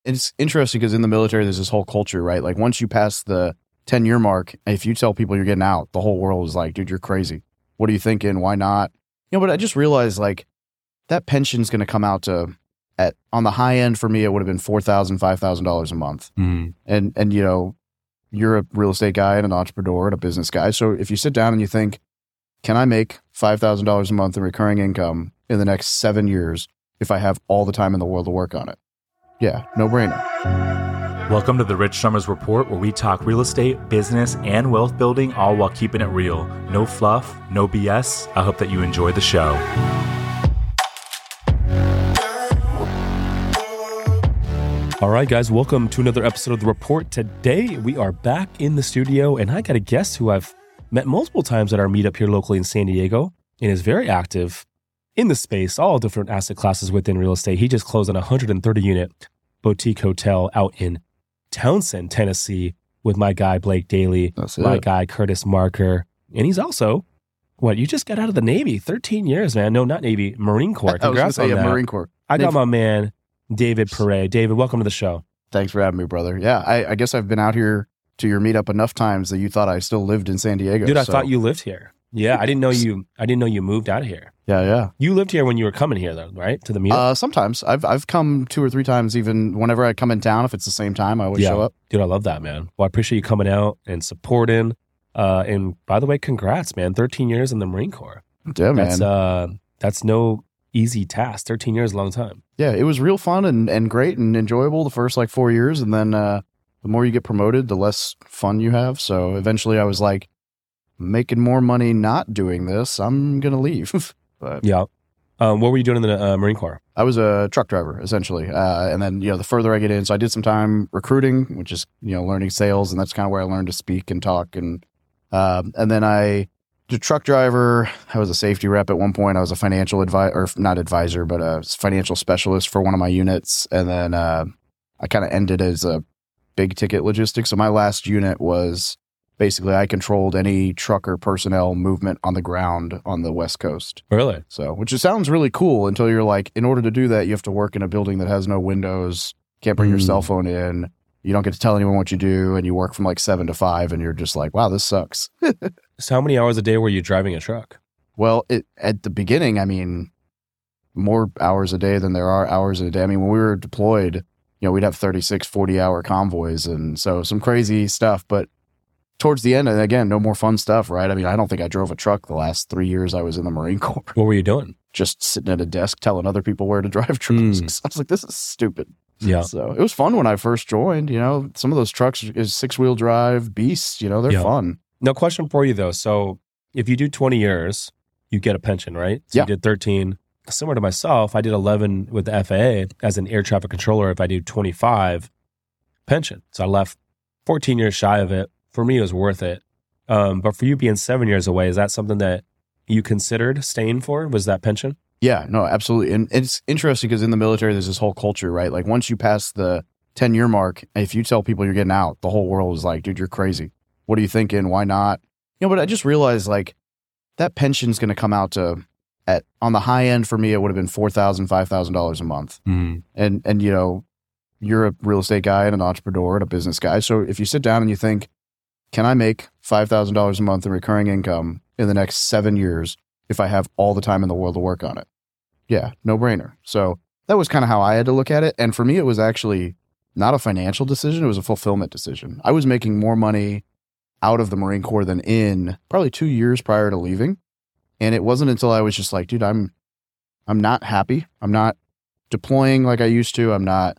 it's interesting because in the military, there's this whole culture, right? Like once you pass the 10-year mark, if you tell people you're getting out, the whole world is like, dude, you're crazy. What are you thinking? Why not? But I just realized like that pension's going to come out to on the high end for me, it would have been $4,000, $5,000 a month. Mm. And you're a real estate guy and an entrepreneur and a business guy. So if you sit down and you think, can I make $5,000 a month in recurring income in the next 7 years if I have all the time in the world to work on it? Yeah, no brainer. Welcome to the Rich Summers Report, where we talk real estate, business, and wealth building, all while keeping it real. No fluff, no BS. I hope that you enjoy the show. All right, guys, welcome to another episode of The Report. Today, we are back in the studio, and I got a guest who I've met multiple times at our meetup here locally in San Diego and is very active in the space, all different asset classes within real estate. He just closed on a 130-unit boutique hotel out in Townsend, Tennessee, with my guy, Blake Daly, my guy, Curtis Marker. And he's also, you just got out of the Navy, 13 years, man. No, not Navy, Marine Corps. Congrats on that. Marine Corps. I got my man, David Perret. David, welcome to the show. Thanks for having me, brother. Yeah, I guess I've been out here to your meetup enough times that you thought I still lived in San Diego. Dude, I thought you lived here. Yeah, I didn't know you moved out of here. Yeah. You lived here when you were coming here, though, right? To the meetup? Sometimes. I've come 2 or 3 times, even whenever I come in town. If it's the same time, I always show up. Dude, I love that, man. Well, I appreciate you coming out and supporting. And by the way, congrats, man. 13 years in the Marine Corps. Yeah, man. That's no easy task. 13 years, a long time. Yeah, it was real fun and great and enjoyable the first 4 years. And then the more you get promoted, the less fun you have. So eventually I was like, making more money not doing this, I'm going to leave. But yeah. What were you doing in the Marine Corps? I was a truck driver, essentially. And then, the further I get in, so I did some time recruiting, which is, learning sales. And that's kind of where I learned to speak and talk. And then I did truck driver. I was a safety rep at one point. I was a financial not advisor, but a financial specialist for one of my units. And then I kind of ended as a big ticket logistics. So my last unit was basically I controlled any trucker personnel movement on the ground on the West Coast. Really? So, which just sounds really cool until you're like, in order to do that, you have to work in a building that has no windows, can't bring your cell phone in, you don't get to tell anyone what you do, and you work from 7 to 5, and you're just like, wow, this sucks. So how many hours a day were you driving a truck? Well, at the beginning, more hours a day than there are hours a day. I mean, when we were deployed, we'd have 36, 40-hour convoys, and so some crazy stuff, but towards the end, and again, no more fun stuff, right? I mean, I don't think I drove a truck the last 3 years I was in the Marine Corps. What were you doing? Just sitting at a desk telling other people where to drive trucks. I was like, this is stupid. Yeah. So it was fun when I first joined. Some of those trucks is 6-wheel drive beasts. They're fun. No, question for you, though. So if you do 20 years, you get a pension, right? So you did 13. Similar to myself, I did 11 with the FAA as an air traffic controller. If I do 25, pension. So I left 14 years shy of it. For me, it was worth it. But for you being 7 years away, is that something that you considered staying for? Was that pension? Yeah, no, absolutely. And it's interesting because in the military, there's this whole culture, right? Like once you pass the 10-year mark, if you tell people you're getting out, the whole world is like, dude, you're crazy. What are you thinking? Why not? But I just realized that pension's going to come out to on the high end for me, it would have been $4,000, $5,000 a month. Mm-hmm. And you're a real estate guy and an entrepreneur and a business guy. So if you sit down and you think, can I make $5,000 a month in recurring income in the next 7 years if I have all the time in the world to work on it? Yeah, no brainer. So that was kind of how I had to look at it. And for me, it was actually not a financial decision. It was a fulfillment decision. I was making more money out of the Marine Corps than in probably 2 years prior to leaving. And it wasn't until I was just like, dude, I'm not happy. I'm not deploying like I used to. I'm not,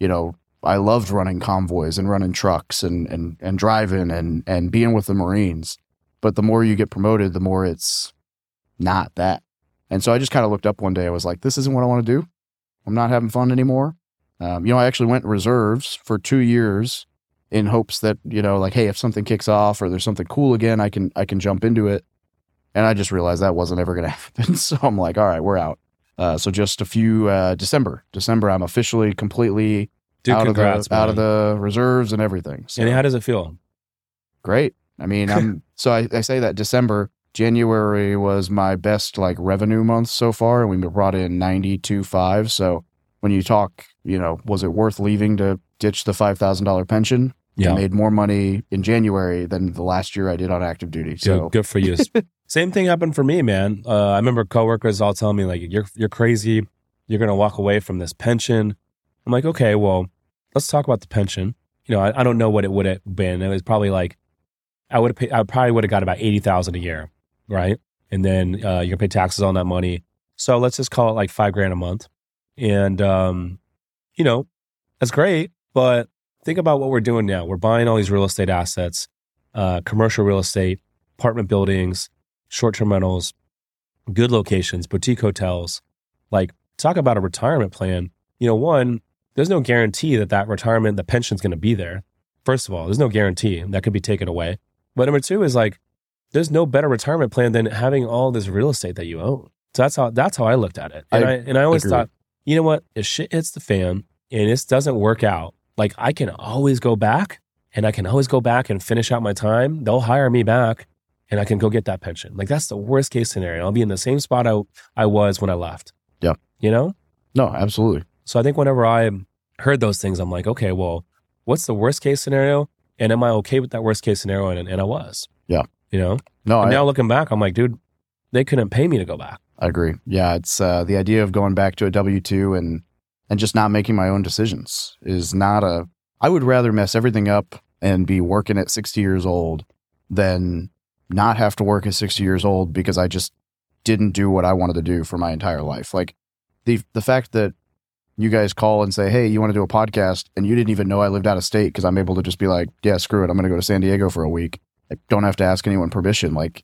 I loved running convoys and running trucks and driving and being with the Marines. But the more you get promoted, the more it's not that. And so I just kind of looked up one day. I was like, this isn't what I want to do. I'm not having fun anymore. I actually went reserves for 2 years in hopes that, hey, if something kicks off or there's something cool again, I can jump into it. And I just realized that wasn't ever going to happen. So I'm like, all right, we're out. So just a few, December, I'm officially completely out of the reserves and everything. So, and how does it feel? Great. I mean, I say that December. January was my best revenue month so far, and we brought in 92.5. So when you talk, was it worth leaving to ditch the $5,000 pension? Yeah. I made more money in January than the last year I did on active duty. So good for you. Same thing happened for me, man. I remember coworkers all telling me like, you're crazy. You're going to walk away from this pension. I'm like, okay, well, let's talk about the pension. I don't know what it would have been. It was probably like, I probably would have got about $80,000 a year. Right. And then you're going to pay taxes on that money. So let's just call it like $5,000 a month. And, that's great. But think about what we're doing now. We're buying all these real estate assets, commercial real estate, apartment buildings, short-term rentals, good locations, boutique hotels. Like, talk about a retirement plan. One, there's no guarantee that retirement, the pension's going to be there. First of all, there's no guarantee that could be taken away. But number two is like, there's no better retirement plan than having all this real estate that you own. So that's how I looked at it. And I always thought, you know what? If shit hits the fan and this doesn't work out, like I can always go back and finish out my time. They'll hire me back and I can go get that pension. Like that's the worst case scenario. I'll be in the same spot I was when I left. Yeah. No, absolutely. So I think whenever I heard those things, I'm like, okay, well, what's the worst case scenario? And am I okay with that worst case scenario? And I was. Yeah. No. And now looking back, I'm like, dude, they couldn't pay me to go back. I agree. Yeah. It's the idea of going back to a W-2 and just not making my own decisions is not I would rather mess everything up and be working at 60 years old than not have to work at 60 years old because I just didn't do what I wanted to do for my entire life. Like the fact that you guys call and say, hey, you want to do a podcast? And you didn't even know I lived out of state because I'm able to just be like, yeah, screw it. I'm going to go to San Diego for a week. I don't have to ask anyone permission. Like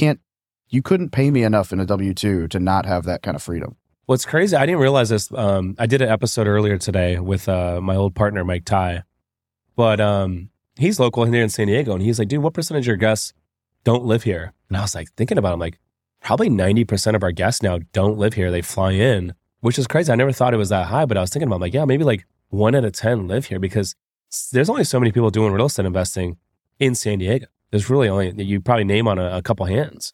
you couldn't pay me enough in a W-2 to not have that kind of freedom. What's crazy, I didn't realize this. I did an episode earlier today with my old partner, Mike Ty. But he's local here in San Diego. And he's like, dude, what percentage of your guests don't live here? And I was like, thinking about it, I'm like, probably 90% of our guests now don't live here. They fly in, which is crazy. I never thought it was that high, but I was thinking about, like, yeah, maybe like 1 out of 10 live here because there's only so many people doing real estate investing in San Diego. There's really only, you probably name on a couple hands,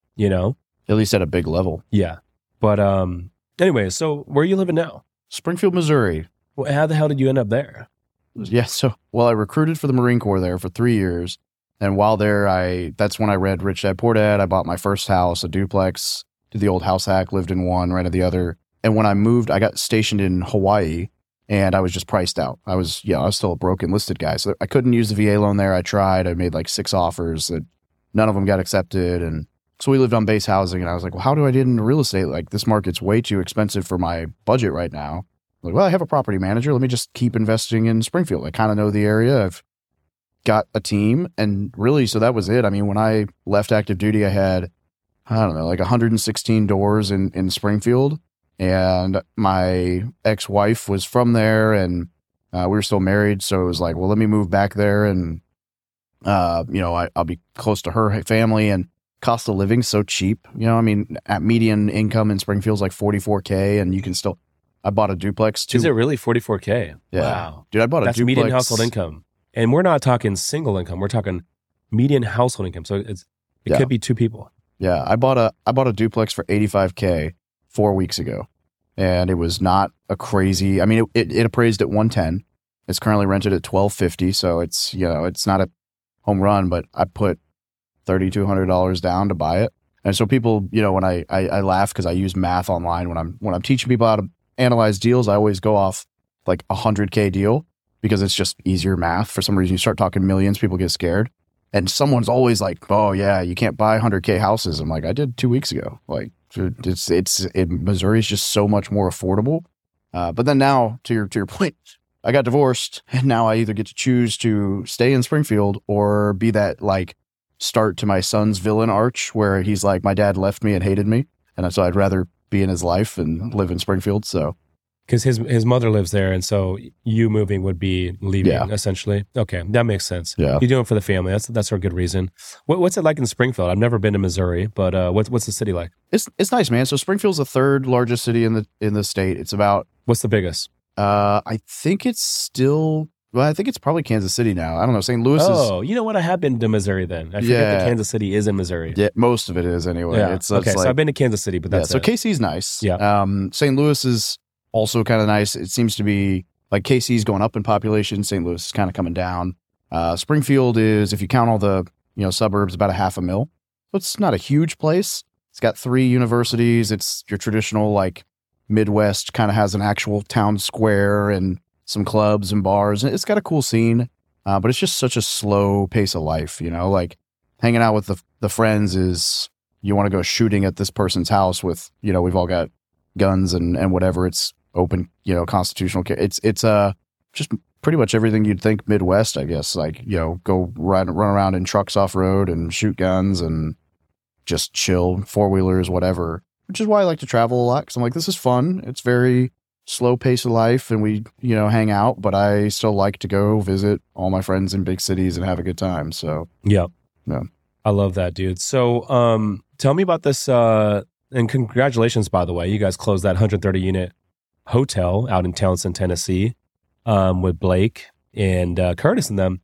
At least at a big level. Yeah. But anyway, so where are you living now? Springfield, Missouri. Well, how the hell did you end up there? Yeah. So, I recruited for the Marine Corps there for 3 years. And while there, that's when I read Rich Dad Poor Dad. I bought my first house, a duplex, did the old house hack, lived in one, rented the other. And when I moved, I got stationed in Hawaii and I was just priced out. I was still a broke enlisted guy. So I couldn't use the VA loan there. I tried. I made like 6 offers that none of them got accepted. And so we lived on base housing. And I was like, well, how do I get into real estate? Like this market's way too expensive for my budget right now. I'm like, well, I have a property manager. Let me just keep investing in Springfield. I kind of know the area. I've got a team. And really, so that was it. I mean, when I left active duty, I had, I don't know, like 116 doors in Springfield. And my ex-wife was from there and we were still married. So it was like, well, let me move back there and, I'll be close to her family and cost of living so cheap. I mean, at median income in Springfield's like $44K and you can still, I bought a duplex too. Is it really $44K? Yeah. Wow. Dude, I bought a That's duplex. Median household income. And we're not talking single income. We're talking median household income. So it could be 2 people. Yeah. I bought a duplex for $85K 4 weeks ago. And it was not a crazy, I mean, it appraised at $110. It's currently rented at $1,250. So it's, it's not a home run, but I put $3,200 down to buy it. And so people, when I laugh because I use math online when I'm teaching people how to analyze deals, I always go off like $100K deal because it's just easier math. For some reason, you start talking millions, people get scared. And someone's always like, oh yeah, you can't buy $100K houses. I'm like, I did 2 weeks ago. Like Missouri is just so much more affordable. But then now to your point, I got divorced and now I either get to choose to stay in Springfield or be that like start to my son's villain arch where he's like, my dad left me and hated me. And so I'd rather be in his life and live in Springfield. So, because his mother lives there, and so you moving would be leaving essentially. Okay, that makes sense. Yeah, you're doing it for the family. That's a good reason. What's it like in Springfield? I've never been to Missouri, but what's the city like? It's nice, man. So Springfield's the 3rd largest city in the state. It's about, what's the biggest? I think it's probably Kansas City now. I don't know. St. Louis is. Oh, you know what? I have been to Missouri then. I forget that Kansas City is in Missouri. Yeah, most of it is anyway. Yeah. So I've been to Kansas City, but that's so KC's nice. Yeah. St. Louis is also kind of nice. It seems to be like KC's going up in population. St. Louis is kind of coming down. Springfield is, if you count all the suburbs, about a 500,000. So it's not a huge place. It's got 3 universities. It's your traditional like Midwest, kind of has an actual town square and some clubs and bars. It's got a cool scene, but it's just such a slow pace of life. Like hanging out with the friends is, you want to go shooting at this person's house with, we've all got guns and whatever. It's open, constitutional. It's just pretty much everything you'd think Midwest, I guess. Like, go run around in trucks off road and shoot guns and just chill, 4-wheelers, whatever. Which is why I like to travel a lot, because I'm like, this is fun. It's very slow pace of life, and we hang out. But I still like to go visit all my friends in big cities and have a good time. So yeah. I love that, dude. So tell me about this. And congratulations, by the way. You guys closed that 130-unit hotel out in Townsend, Tennessee, with Blake and Curtis and them.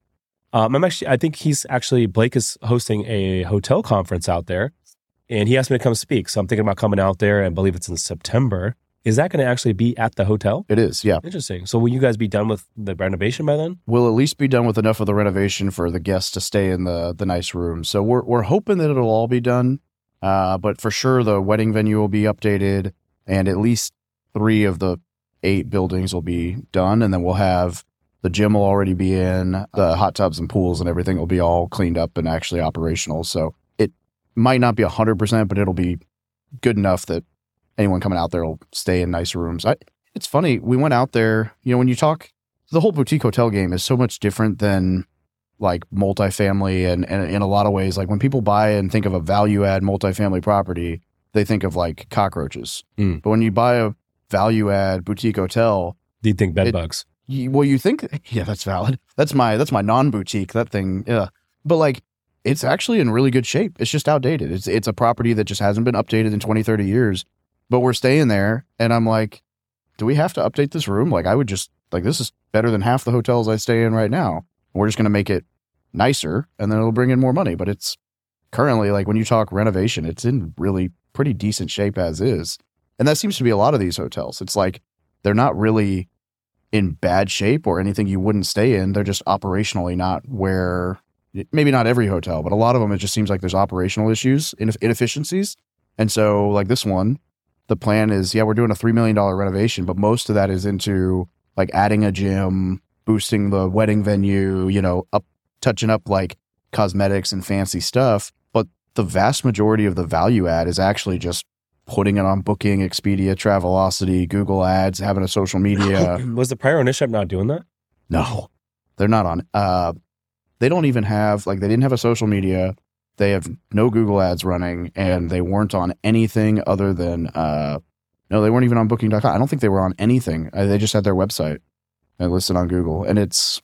I think Blake is hosting a hotel conference out there, and he asked me to come speak. So I'm thinking about coming out there, and I believe it's in September. Is that going to actually be at the hotel? It is, yeah. Interesting. So will you guys be done with the renovation by then? We'll at least be done with enough of the renovation for the guests to stay in the nice room. So we're hoping that it'll all be done. But for sure, the wedding venue will be updated, and at least 3 of the 8 buildings will be done. And then we'll have the gym will already be in, the hot tubs and pools and everything will be all cleaned up and actually operational. So it might not be 100%, but it'll be good enough that anyone coming out there will stay in nice rooms. It's funny. We went out there, when you talk, the whole boutique hotel game is so much different than like multifamily. And in a lot of ways, like when people buy and think of a value add multifamily property, they think of like cockroaches. But when you buy a value add boutique hotel, do you think bed bugs? You think, yeah, that's valid. That's my non-boutique, that thing. Yeah. But like, it's actually in really good shape. It's just outdated. It's a property that just hasn't been updated in 20, 30 years. But we're staying there, and I'm like, do we have to update this room? Like, I would just, like, this is better than half the hotels I stay in right now. We're just going to make it nicer, and then it'll bring in more money. But it's currently, like, when you talk renovation, it's in really pretty decent shape as is. And that seems to be a lot of these hotels. It's like, they're not really in bad shape or anything you wouldn't stay in. They're just operationally not where, maybe not every hotel, but a lot of them, it just seems like there's operational issues, inefficiencies. And so, like this one, the plan is, we're doing a $3 million renovation, but most of that is into like adding a gym, boosting the wedding venue, touching up like cosmetics and fancy stuff. But the vast majority of the value add is actually just putting it on Booking, Expedia, Travelocity, Google Ads, having a social media. Was the prior ownership not doing that? No, they're not on. They don't even have, like, they didn't have a social media. They have no Google Ads running, and they weren't on anything other than, no, they weren't even on Booking.com. I don't think they were on anything. They just had their website and listed on Google. And it's,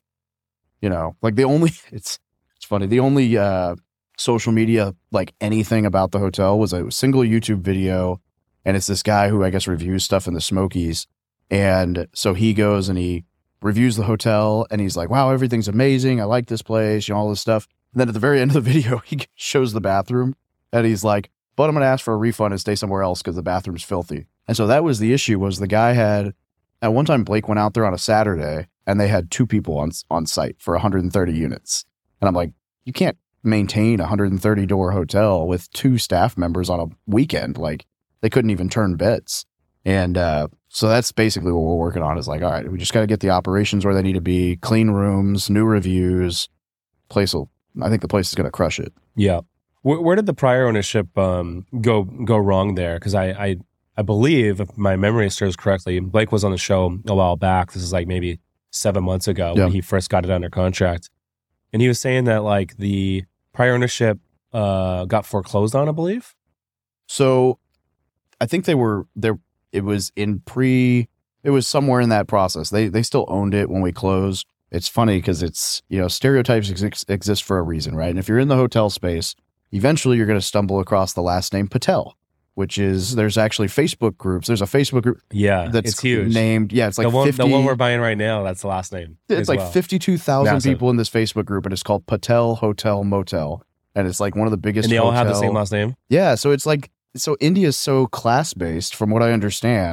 like it's funny. The only social media, like anything about the hotel was a single YouTube video. And it's this guy who I guess reviews stuff in the Smokies. And so he goes and he reviews the hotel, and he's like, wow, everything's amazing. I like this place, all this stuff. And then at the very end of the video, he shows the bathroom, and he's like, but I'm going to ask for a refund and stay somewhere else because the bathroom's filthy. And so that was the issue, was the guy had, at one time, Blake went out there on a Saturday, and they had 2 people on site for 130 units. And I'm like, you can't maintain a 130-door hotel with 2 staff members on a weekend. Like, they couldn't even turn beds. And so that's basically what we're working on, is like, all right, we just got to get the operations where they need to be, clean rooms, new reviews. I think the place is going to crush it. Yeah. Where did the prior ownership go wrong there? Because I believe, if my memory serves correctly, Blake was on the show a while back. This is like maybe 7 months ago when he first got it under contract. And he was saying that like the prior ownership got foreclosed on, I believe. So I think they were there. It was it was somewhere in that process. They still owned it when we closed. It's funny because it's, stereotypes exist for a reason, right? And if you're in the hotel space, eventually you're going to stumble across the last name Patel, which is, there's actually Facebook groups. There's a Facebook group. Yeah, that's it's huge. Named, it's like the one we're buying right now, that's the last name. It's like 52,000 people in this Facebook group, and it's called Patel Hotel Motel. And it's like one of the biggest. And they all have the same last name? Yeah, so it's like, so India's so class-based, from what I understand,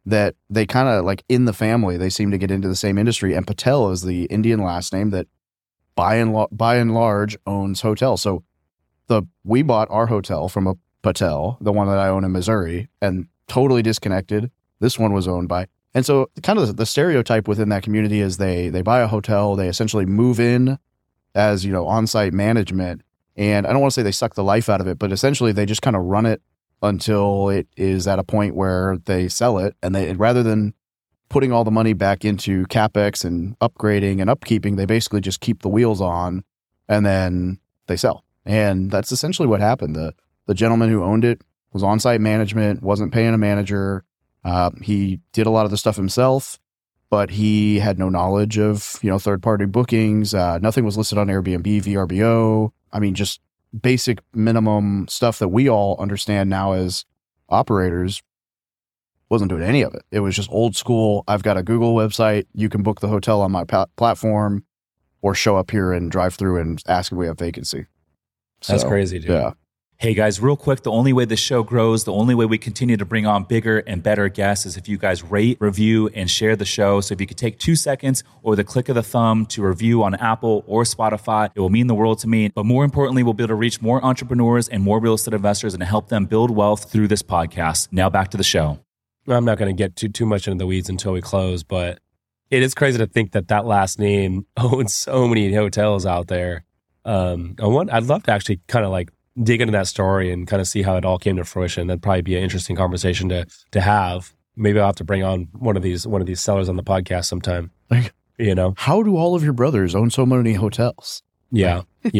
that they kind of like in the family, they seem to get into the same industry. And Patel is the Indian last name that by and large owns hotels. So we bought our hotel from a Patel, the one that I own in Missouri, and totally disconnected. This one was owned by, and so kind of the stereotype within that community is they buy a hotel, they essentially move in as, on-site management. And I don't want to say they suck the life out of it, but essentially they just kind of run it until it is at a point where they sell it. And they, rather than putting all the money back into CapEx and upgrading and upkeeping, they basically just keep the wheels on and then they sell. And that's essentially what happened. The gentleman who owned it was on-site management, wasn't paying a manager. He did a lot of the stuff himself, but he had no knowledge of, third-party bookings. Nothing was listed on Airbnb, VRBO. I mean, just basic minimum stuff that we all understand now as operators. Wasn't doing any of it. It was just old school. I've got a Google website. You can book the hotel on my platform or show up here and drive through and ask if we have vacancy. That's crazy, dude. Yeah. Hey guys, real quick, the only way this show grows, the only way we continue to bring on bigger and better guests is if you guys rate, review, and share the show. So if you could take 2 seconds or the click of the thumb to review on Apple or Spotify, it will mean the world to me. But more importantly, we'll be able to reach more entrepreneurs and more real estate investors and help them build wealth through this podcast. Now back to the show. I'm not going to get too much into the weeds until we close, but it is crazy to think that last name owns so many hotels out there. I'd love to actually kind of like dig into that story and kind of see how it all came to fruition. That'd probably be an interesting conversation to have. Maybe I'll have to bring on one of these sellers on the podcast sometime. How do all of your brothers own so many hotels? Yeah.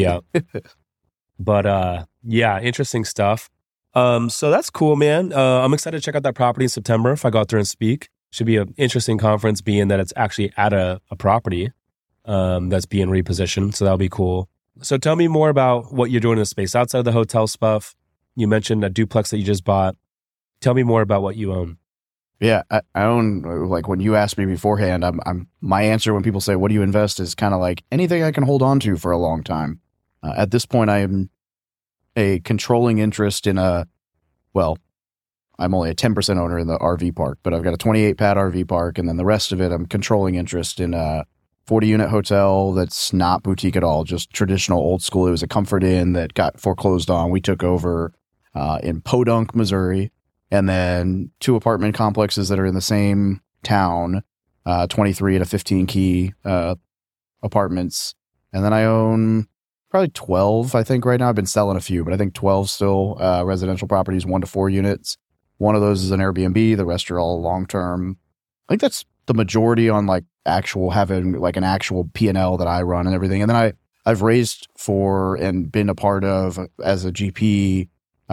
But interesting stuff. So that's cool, man. I'm excited to check out that property in September if I go out there and speak. Should be an interesting conference, being that it's actually at a property that's being repositioned. So that'll be cool. So tell me more about what you're doing in the space outside of the hotel stuff. You mentioned a duplex that you just bought. Tell me more about what you own. Yeah, I own, like when you asked me beforehand, my answer when people say, what do you invest, is kind of like anything I can hold on to for a long time. At this point, I am a controlling interest in I'm only a 10% owner in the RV park, but I've got a 28 pad RV park. And then the rest of it, I'm controlling interest in a 40 unit hotel that's not boutique at all, just traditional old school. It was a Comfort Inn that got foreclosed on. We took over in Podunk, Missouri, and then 2 apartment complexes that are in the same town, 23 and a 15 key apartments. And then I own probably 12, I think right now. I've been selling a few, but I think 12 still residential properties, 1 to 4 units. One of those is an Airbnb. The rest are all long-term. I think that's the majority on like having like an actual P&L that I run and everything. And then I've raised for and been a part of as a GP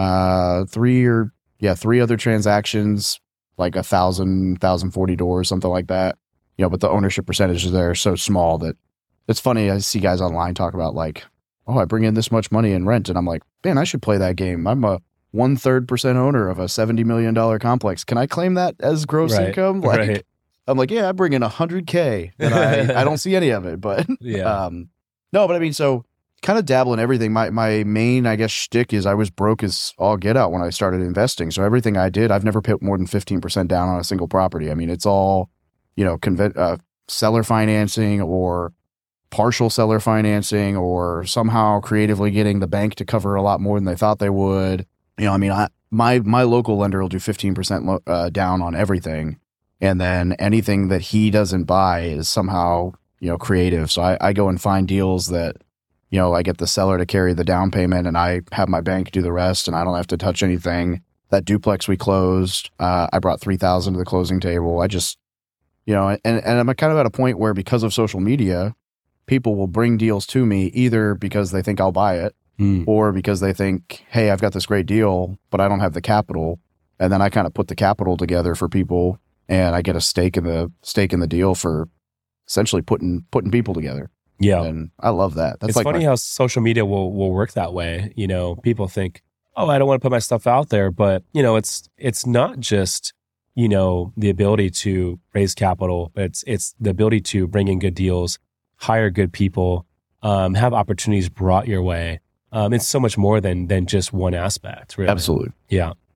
3 other transactions, like 1,040 doors, something like that. But the ownership percentages there are so small that it's funny. I see guys online talk about like, oh, I bring in this much money in rent. And I'm like, man, I should play that game. I'm a 1/3% owner of a $70 million complex. Can I claim that as gross income? Right. I'm like, yeah, I bring in $100K and I don't see any of it, but yeah. No, but I mean, so kind of dabble in everything. My main, I guess, shtick is I was broke as all get out when I started investing. So everything I did, I've never put more than 15% down on a single property. I mean, it's all, seller financing or partial seller financing or somehow creatively getting the bank to cover a lot more than they thought they would. My local lender will do 15% down on everything. And then anything that he doesn't buy is somehow, creative. So I go and find deals that, I get the seller to carry the down payment and I have my bank do the rest and I don't have to touch anything. That duplex we closed, I brought 3,000 to the closing table. I just, and I'm kind of at a point where because of social media, people will bring deals to me either because they think I'll buy it or because they think, hey, I've got this great deal, but I don't have the capital. And then I kind of put the capital together for people. And I get a stake in the deal for essentially putting people together. Yeah, and I love that. It's like funny how social media will work that way. People think, oh, I don't want to put my stuff out there, but it's not just the ability to raise capital. It's the ability to bring in good deals, hire good people, have opportunities brought your way. It's so much more than just one aspect. Really. Absolutely. Yeah.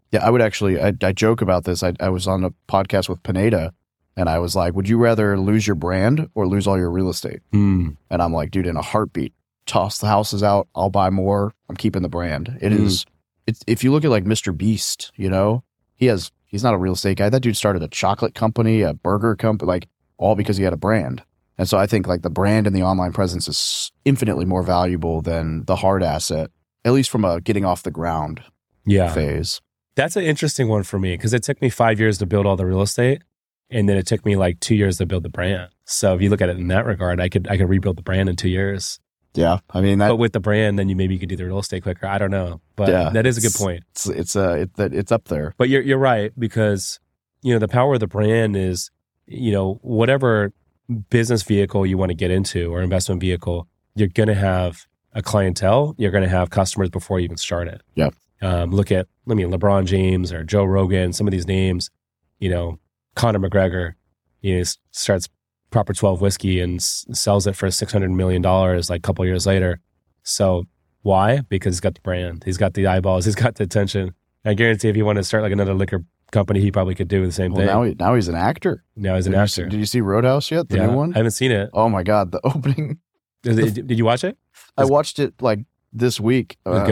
Yeah, I would actually, I joke about this. I was on a podcast with Pineda and I was like, would you rather lose your brand or lose all your real estate? And I'm like, dude, in a heartbeat, toss the houses out. I'll buy more. I'm keeping the brand. It's if you look at like Mr. Beast, you know, he's not a real estate guy. That dude started a chocolate company, a burger company, like all because he had a brand. And so I think like the brand and the online presence is infinitely more valuable than the hard asset, at least from a getting off the ground phase. That's an interesting one for me because it took me 5 years to build all the real estate. And then it took me like 2 years to build the brand. So if you look at it in that regard, I could rebuild the brand in 2 years. Yeah, I mean, but with the brand, then you could do the real estate quicker. I don't know, but that is a good point. It's up there. But you're right because you know the power of the brand is whatever business vehicle you want to get into or investment vehicle, you're going to have a clientele. You're going to have customers before you even start it. Yeah. Look at LeBron James or Joe Rogan. Some of these names, Conor McGregor, starts Proper 12 whiskey and sells it for $600 million like a couple years later. So why? Because he's got the brand, he's got the eyeballs, he's got the attention. I guarantee if he wanted to start like another liquor company, he probably could do the same thing. Now he's an actor. Now he's an actor. Did you see Roadhouse yet? The new one? I haven't seen it. Oh my God, the opening. Did you watch it? I watched it like this week.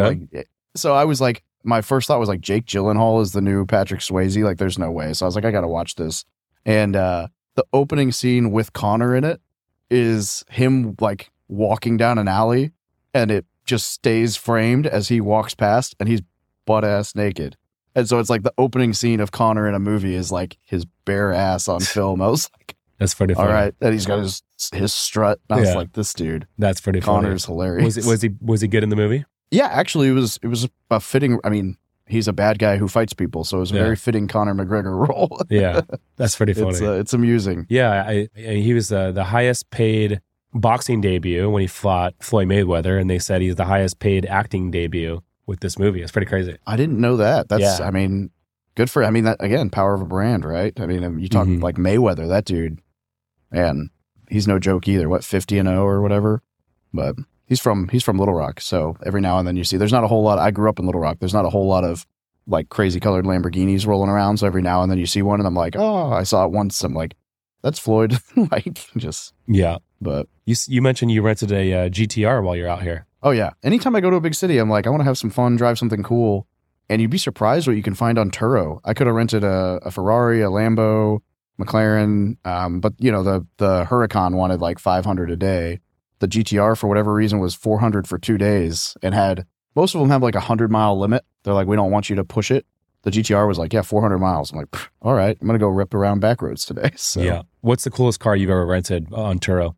So I was like, my first thought was like Jake Gyllenhaal is the new Patrick Swayze. Like there's no way. So I was like, I got to watch this. And the opening scene with Connor in it is him like walking down an alley and it just stays framed as he walks past and he's butt ass naked. And so it's like the opening scene of Connor in a movie is like his bare ass on film. I was like, that's pretty funny. All right. And he's got his strut. And I was like, this dude. That's pretty funny. Connor's hilarious. Was he good in the movie? Yeah, actually it was a fitting, I mean, he's a bad guy who fights people, so it was a very fitting Conor McGregor role. Yeah, that's pretty funny. It's amusing. Yeah, he was the highest paid boxing debut when he fought Floyd Mayweather, and they said he's the highest paid acting debut with this movie. It's pretty crazy. I didn't know that. I mean, good for, I mean, that again, power of a brand, right? I mean, you talk like Mayweather, that dude, man, he's no joke either. What, 50-0 or whatever? But He's from Little Rock, so every now and then you see there's not a whole lot. I grew up in Little Rock. There's not a whole lot of like crazy colored Lamborghinis rolling around. So every now and then you see one, and I'm like, oh, I saw it once. I'm like, that's Floyd. Like just But you mentioned you rented a GTR while you're out here. Oh yeah. Anytime I go to a big city, I'm like, I want to have some fun, drive something cool, and you'd be surprised what you can find on Turo. I could have rented a Ferrari, a Lambo, McLaren, but the Huracan wanted like $500 a day. The GTR, for whatever reason, was $400 for 2 days and most of them have like a 100-mile limit. They're like, we don't want you to push it. The GTR was like, 400 miles. I'm like, all right, I'm going to go rip around back roads today. So. Yeah. What's the coolest car you've ever rented on Turo?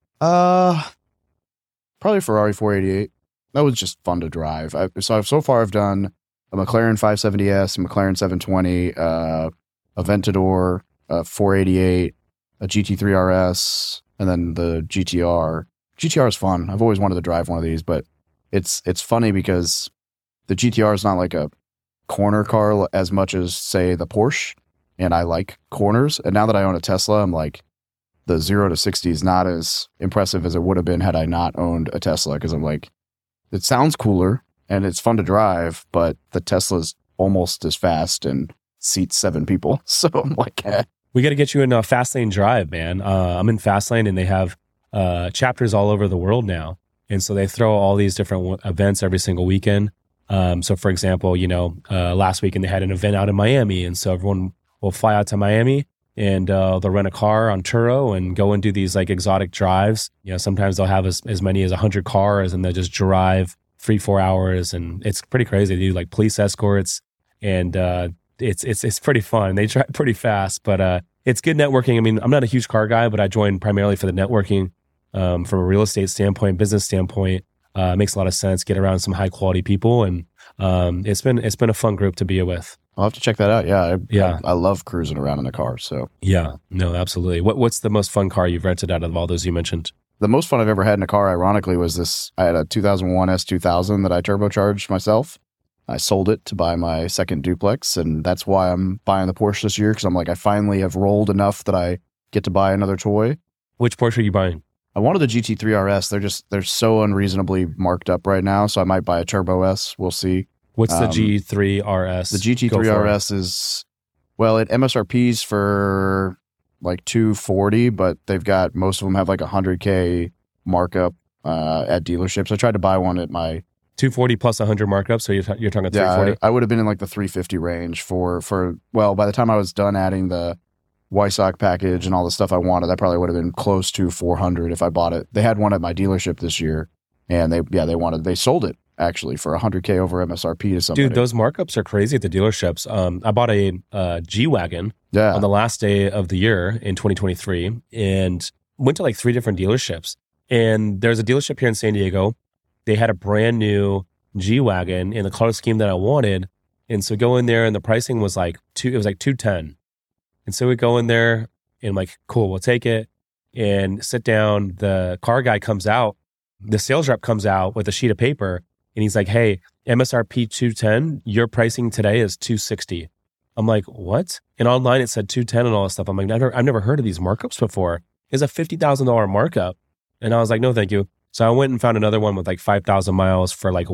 Probably a Ferrari 488. That was just fun to drive. So far I've done a McLaren 570S, a McLaren 720, a Aventador, a 488, a GT3 RS, and then the GTR. GTR is fun. I've always wanted to drive one of these, but it's funny because the GTR is not like a corner car as much as, say, the Porsche, and I like corners. And now that I own a Tesla, I'm like, the 0 to 60 is not as impressive as it would have been had I not owned a Tesla, because I'm like, it sounds cooler and it's fun to drive, but the Tesla's almost as fast and seats 7 people. So I'm like, We got to get you in a Fastlane Drive, man. I'm in Fastlane, and they have chapters all over the world now. And so they throw all these different events every single weekend. So for example, last weekend they had an event out in Miami. And so everyone will fly out to Miami and they'll rent a car on Turo and go and do these like exotic drives. Sometimes they'll have as many as 100 cars, and they'll just drive 3-4 hours. And it's pretty crazy. They do like police escorts, and it's pretty fun. They drive pretty fast, but it's good networking. I mean, I'm not a huge car guy, but I joined primarily for the networking. From a real estate standpoint, business standpoint, it makes a lot of sense. Get around some high quality people, and it's been a fun group to be with. I'll have to check that out. I love cruising around in a car. So yeah, no, absolutely. What's the most fun car you've rented out of all those you mentioned? The most fun I've ever had in a car, ironically, was this. I had a 2001 S2000 that I turbocharged myself. I sold it to buy my second duplex, and that's why I'm buying the Porsche this year, because I'm like, I finally have rolled enough that I get to buy another toy. Which Porsche are you buying? I wanted the GT3 RS. They're so unreasonably marked up right now, so I might buy a Turbo S. We'll see. What's the G3 RS? The GT3 RS is, well, it MSRP's for like 240, but they've got, most of them have like 100K markup at dealerships. I tried to buy one at my 240 plus 100 markup, so you're talking 340? I would have been in like the 350 range for well, by the time I was done adding the Weissach package and all the stuff I wanted, that probably would have been close to 400 if I bought it. They had one at my dealership this year, and they sold it actually for 100K over MSRP to somebody. Dude, those markups are crazy at the dealerships. I bought a G-Wagon on the last day of the year in 2023 and went to like 3 different dealerships. And there's a dealership here in San Diego. They had a brand new G-Wagon in the color scheme that I wanted. And so go in there and the pricing was like $210. And so we go in there and I'm like, cool, we'll take it and sit down. The car guy comes out, the sales rep comes out with a sheet of paper and he's like, hey, MSRP 210, your pricing today is 260. I'm like, what? And online it said 210 and all this stuff. I'm like, I've never heard of these markups before. It's a $50,000 markup. And I was like, no, thank you. So I went and found another one with like 5,000 miles for like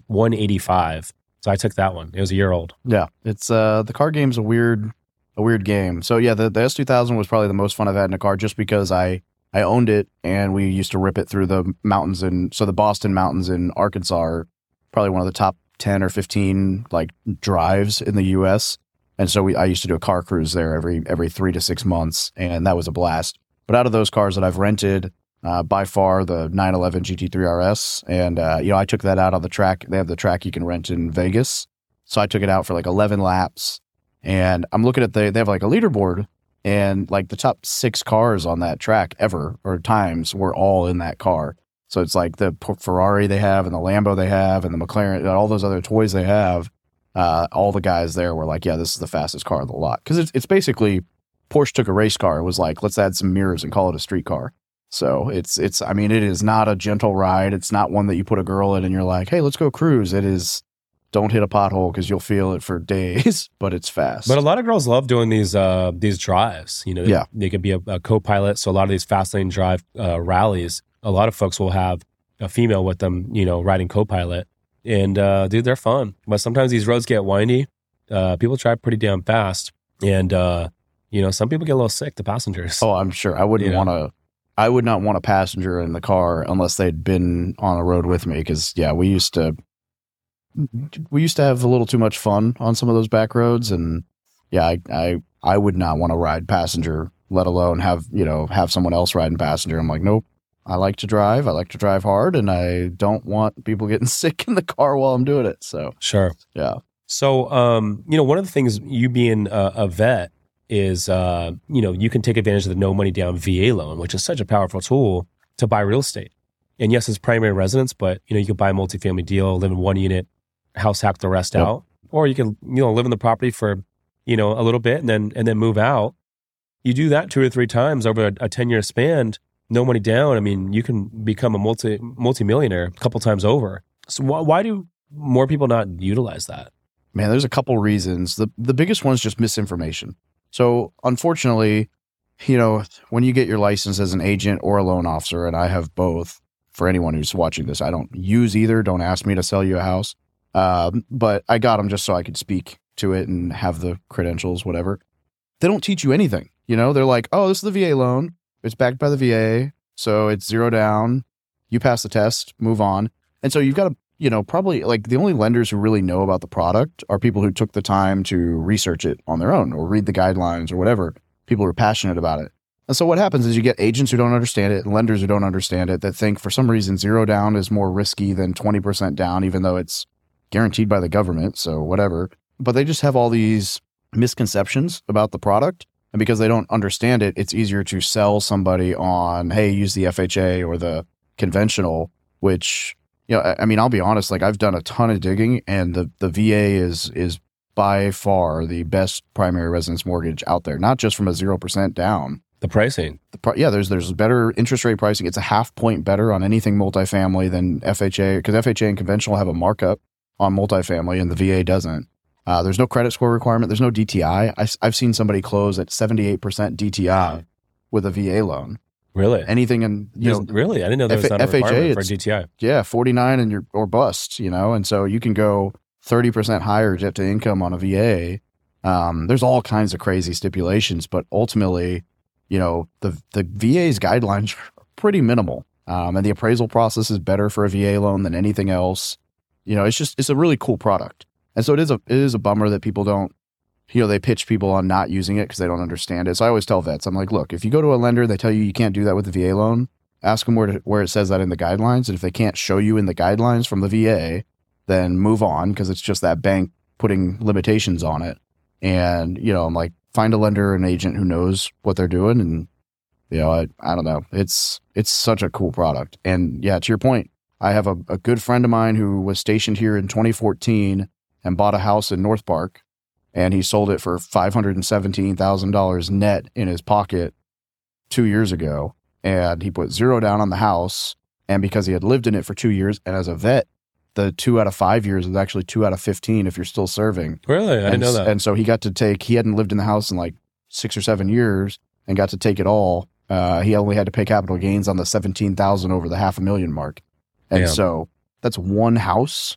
185. So I took that one. It was a year old. Yeah, it's the car game's a weird game. So yeah, the S2000 was probably the most fun I've had in a car, just because I owned it and we used to rip it through the mountains, and so the Boston Mountains in Arkansas are probably one of the top 10 or 15 like drives in the U.S. And so I used to do a car cruise there every 3 to 6 months, and that was a blast. But out of those cars that I've rented, by far the 911 GT3 RS. And, I took that out on the track. They have the track you can rent in Vegas. So I took it out for like 11 laps, and I'm looking at they have like a leaderboard, and like the top 6 cars on that track ever or times were all in that car. So it's like the Ferrari they have and the Lambo they have and the McLaren and all those other toys they have. All the guys there were like, yeah, this is the fastest car in the lot. Cause it's basically Porsche took a race car and was like, let's add some mirrors and call it a street car. So it is not a gentle ride. It's not one that you put a girl in and you're like, hey, let's go cruise. It is, don't hit a pothole because you'll feel it for days, but it's fast. But a lot of girls love doing these drives. They could be a co-pilot. So a lot of these fast lane drive rallies, a lot of folks will have a female with them, riding co-pilot. And dude, they're fun. But sometimes these roads get windy. People drive pretty damn fast. And, some people get a little sick, the passengers. Oh, I'm sure. I would not want a passenger in the car unless they'd been on a road with me. Cause yeah, we used to have a little too much fun on some of those back roads. And yeah, I would not want to ride passenger, let alone have someone else riding passenger. I'm like, nope. I like to drive hard, and I don't want people getting sick in the car while I'm doing it. So sure. Yeah. So, one of the things, you being a vet, is, you can take advantage of the no money down VA loan, which is such a powerful tool to buy real estate. And yes, it's primary residence, but, you can buy a multifamily deal, live in one unit, house hack the rest out. Or you can, live in the property for, a little bit and then move out. You do that 2 or 3 times over a 10-year span, no money down. I mean, you can become a multi-millionaire a couple times over. So why do more people not utilize that? Man, there's a couple reasons. The biggest one is just misinformation. So unfortunately, when you get your license as an agent or a loan officer, and I have both, for anyone who's watching this, I don't use either. Don't ask me to sell you a house. But I got them just so I could speak to it and have the credentials, whatever. They don't teach you anything. They're like, oh, this is the VA loan. It's backed by the VA. So it's 0 down. You pass the test, move on. And so you've got to, probably like the only lenders who really know about the product are people who took the time to research it on their own or read the guidelines or whatever. People who are passionate about it. And so what happens is you get agents who don't understand it and lenders who don't understand it that think for some reason 0 down is more risky than 20% down, even though it's guaranteed by the government. So whatever. But they just have all these misconceptions about the product. And because they don't understand it, it's easier to sell somebody on, hey, use the FHA or the conventional, which, I'll be honest, like I've done a ton of digging, and the VA is by far the best primary residence mortgage out there, not just from a 0% down. The pricing. There's better interest rate pricing. It's a 0.5 point better on anything multifamily than FHA, because FHA and conventional have a markup on multifamily and the VA doesn't. There's no credit score requirement. There's no DTI. I've seen somebody close at 78% DTI with a VA loan. Really? Anything in, really? I didn't know there was not a requirement for DTI. Yeah, 49 or bust, and so you can go 30% higher debt to income on a VA. There's all kinds of crazy stipulations, but ultimately, the VA's guidelines are pretty minimal. And the appraisal process is better for a VA loan than anything else. It's a really cool product. And so it is a bummer that people don't, they pitch people on not using it because they don't understand it. So I always tell vets, I'm like, look, if you go to a lender, they tell you can't do that with the VA loan, ask them where it says that in the guidelines. And if they can't show you in the guidelines from the VA, then move on, because it's just that bank putting limitations on it. And, I'm like, find a lender or an agent who knows what they're doing. And, I don't know. It's such a cool product. And yeah, to your point, I have a good friend of mine who was stationed here in 2014 and bought a house in North Park, and he sold it for $517,000 net in his pocket 2 years ago. And he put $0 down on the house. And because he had lived in it for 2 years, and as a vet, the 2 out of 5 years is actually 2 out of 15 if you're still serving. Really? I didn't know that. And so he hadn't lived in the house in like 6 or 7 years and got to take it all. He only had to pay capital gains on the 17,000 over the $500,000 mark. And so that's one house.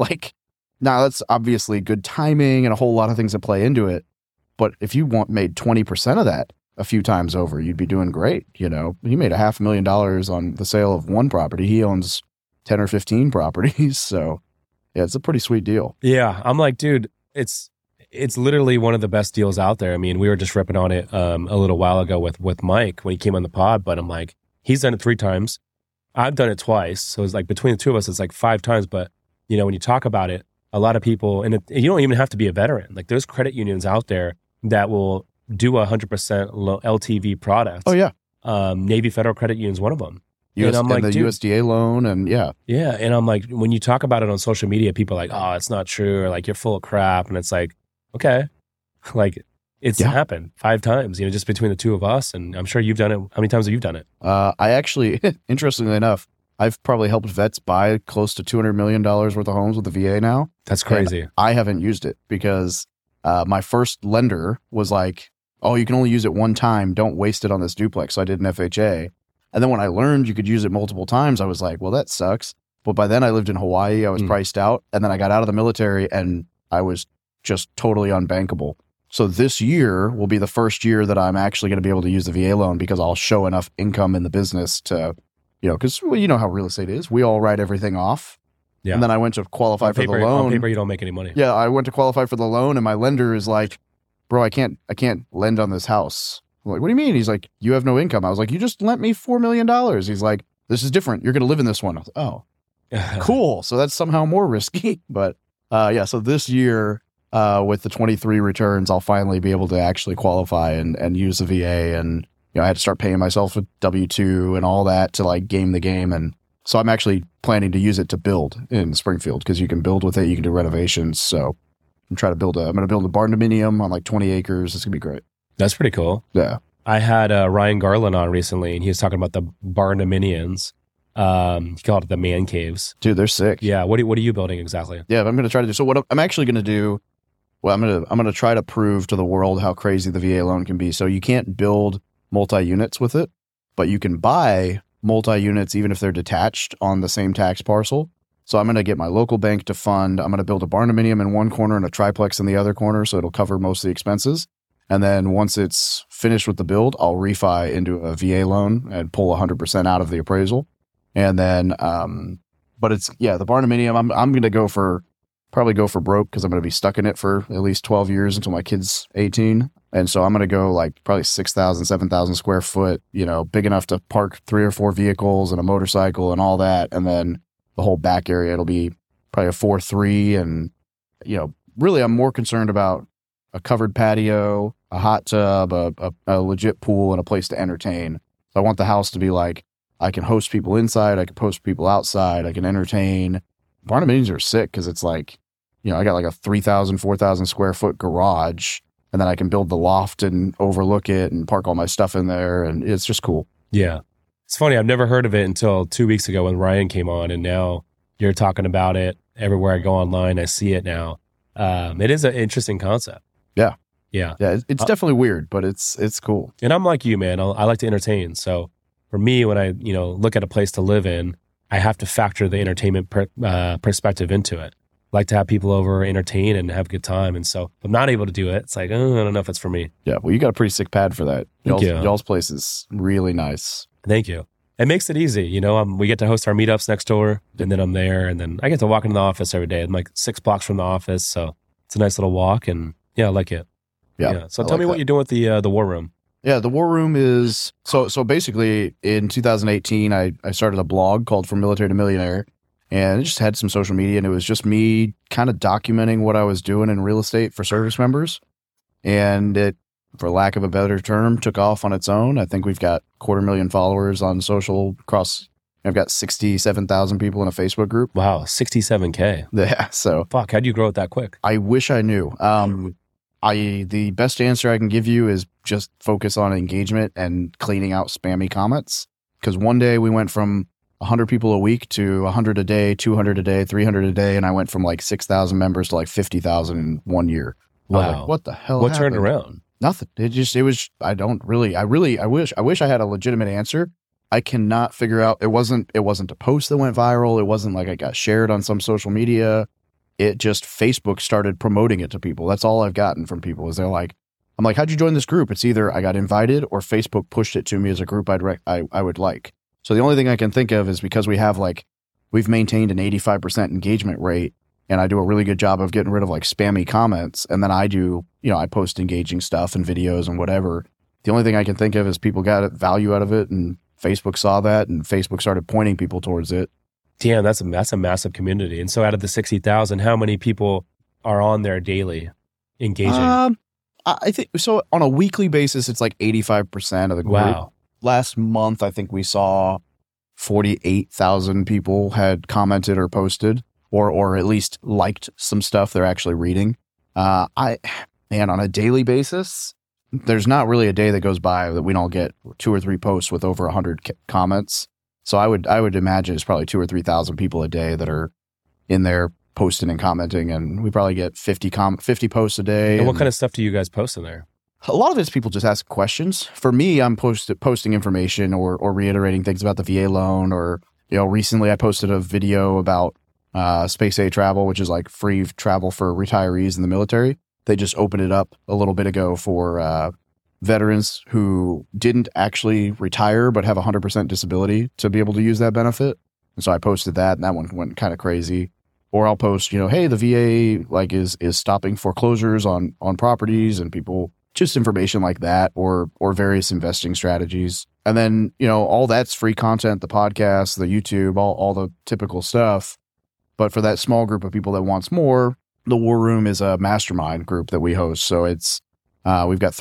Now that's obviously good timing and a whole lot of things that play into it. But if you made 20% of that a few times over, you'd be doing great. He made $500,000 on the sale of one property. He owns 10 or 15 properties. So yeah, it's a pretty sweet deal. Yeah. I'm like, dude, it's literally one of the best deals out there. I mean, we were just ripping on it a little while ago with Mike when he came on the pod, but I'm like, he's done it 3 times. I've done it twice. So it's like between the two of us, it's like 5 times. But, when you talk about it, a lot of people, and you don't even have to be a veteran. Like there's credit unions out there that will do 100% LTV product. Oh, yeah. Navy Federal Credit Union is one of them. And I'm like, the USDA loan, and yeah. Yeah, and I'm like, when you talk about it on social media, people are like, oh, it's not true, or like, you're full of crap. And it's like, okay, like it's happened 5 times, just between the two of us. And I'm sure you've done it. How many times have you done it? I actually, interestingly enough, I've probably helped vets buy close to $200 million worth of homes with the VA now. That's crazy. And I haven't used it because my first lender was like, oh, you can only use it one time. Don't waste it on this duplex. So I did an FHA. And then when I learned you could use it multiple times, I was like, well, that sucks. But by then I lived in Hawaii. I was priced out. And then I got out of the military and I was just totally unbankable. So this year will be the first year that I'm actually going to be able to use the VA loan because I'll show enough income in the business to, because you know how real estate is. We all write everything off. Yeah. And then I went to qualify for the loan. On paper, you don't make any money. Yeah, I went to qualify for the loan and my lender is like, bro, I can't lend on this house. I'm like, what do you mean? He's like, you have no income. I was like, you just lent me $4 million. He's like, this is different. You're going to live in this one. I was like, oh, cool. So that's somehow more risky. But so this year with the 23 returns, I'll finally be able to actually qualify and use the VA. And, I had to start paying myself a W-2 and all that to like game the game. And so I'm actually planning to use it to build in Springfield because you can build with it. You can do renovations. So I'm going to build a barn dominium on like 20 acres. It's going to be great. That's pretty cool. Yeah. I had Ryan Garland on recently, and he was talking about the barn dominions. He called it the man caves. Dude, they're sick. Yeah. What are you building exactly? Yeah, I'm going to try to do. So what I'm actually going to do, I'm going to try to prove to the world how crazy the VA loan can be. So you can't build multi-units with it, but you can buy multi-units even if they're detached on the same tax parcel. So I'm going to get my local bank to fund. I'm going to build a barn dominium in one corner and a triplex in the other corner, so it'll cover most of the expenses. And then once it's finished with the build, I'll refi into a VA loan and pull 100% out of the appraisal. And then, but the barn dominium, I'm going to probably go for broke because I'm going to be stuck in it for at least 12 years until my kid's 18. And so I'm going to go like probably 6,000, 7,000 square foot, big enough to park 3 or 4 vehicles and a motorcycle and all that. And then the whole back area, it'll be probably a 4-3. And, really I'm more concerned about a covered patio, a hot tub, a legit pool, and a place to entertain. So I want the house to be like, I can host people inside, I can host people outside, I can entertain. Barn dominiums are sick because it's like, I got like a 3,000, 4,000 square foot garage, and then I can build the loft and overlook it and park all my stuff in there, and it's just cool. Yeah. It's funny, I've never heard of it until 2 weeks ago when Ryan came on, and now you're talking about it. Everywhere I go online, I see it now. It is an interesting concept. Yeah. Yeah. Yeah, it's definitely weird, but it's cool. And I'm like you, man. I like to entertain. So for me, when I, look at a place to live in, I have to factor the entertainment perspective into it. like to have people over, entertain, and have a good time. And so if I'm not able to do it, it's like, oh, I don't know if it's for me. Yeah, well, you got a pretty sick pad for that. Thank you. Y'all's place is really nice. Thank you. It makes it easy. You know, we get to host our meetups next door, and then I'm there, and then I get to walk into the office every day. I'm like 6 blocks from the office, so it's a nice little walk, and yeah, I like it. Yeah. So tell me what you're doing with the War Room. Yeah, the War Room is so basically in 2018 I started a blog called From Military to Millionaire, and it just had some social media, and it was just me kind of documenting what I was doing in real estate for service members. And it, for lack of a better term, took off on its own. I think we've got 250,000 followers on social across. I've got 67,000 people in a Facebook group. Wow, 67K. Yeah, so Fuck, how'd you grow it that quick? I wish I knew. The best answer I can give you is just focus on engagement and cleaning out spammy comments. Because one day we went from 100 people a week to 100 a day, 200 a day, 300 a day, and I went from like 6,000 members to like 50,000 in 1 year. Wow. Like, what the hell? What happened? turned around? Nothing. I wish I had a legitimate answer. I cannot figure out. It wasn't a post that went viral. It wasn't like I got shared on some social media. It just, Facebook started promoting it to people. That's all I've gotten from people is they're like, I'm like, how'd you join this group? It's either I got invited or Facebook pushed it to me as a group I would like. So the only thing I can think of is because we've maintained an 85% engagement rate, and I do a really good job of getting rid of like spammy comments. And then I post engaging stuff and videos and whatever. The only thing I can think of is people got value out of it, and Facebook saw that, and Facebook started pointing people towards it. Damn, that's a massive community. And so out of the 60,000, how many people are on there daily engaging? I think so. On a weekly basis, it's like 85% of the group. Wow. Last month, I think we saw 48,000 people had commented or posted, or at least liked some stuff they're actually reading. On a daily basis, there's not really a day that goes by that we don't get 2 or 3 posts with over 100 comments. So I would imagine it's probably 2,000 or 3,000 people a day that are in there posting and commenting, and we probably get 50 posts a day. And what kind of stuff do you guys post in there? A lot of it's people just ask questions. For me, I'm posting information or reiterating things about the VA loan, or recently I posted a video about Space A travel, which is like free travel for retirees in the military. They just opened it up a little bit ago for veterans who didn't actually retire but have 100% disability to be able to use that benefit. And so I posted that, and that one went kind of crazy. Or I'll post, hey, the VA is stopping foreclosures on properties, and people, just information like that, or various investing strategies. And then, all that's free content, the podcast, the YouTube, all the typical stuff. But for that small group of people that wants more, the War Room is a mastermind group that we host. So it's we've got